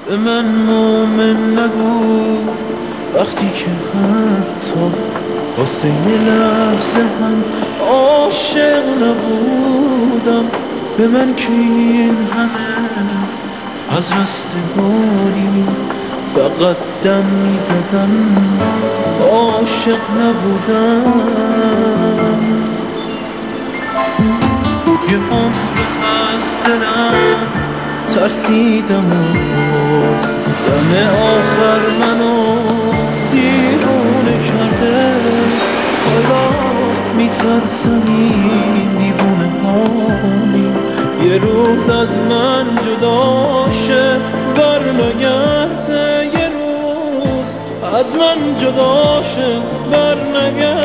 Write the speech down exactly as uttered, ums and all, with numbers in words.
به من مومن نگو وقتی که حتی واسه یه لحظه هم عاشق نبودم. به من که این همه از رستگاری فقط دم میزدم، عاشق نبودم. یه عمر از دلم ترسیدم و باز دم آخر منو دیوونه کرده. حالا میترسم این دیوونه هانی یه روز از من جدا شه بر نگرده، یه روز از من جدا شه بر نگرده.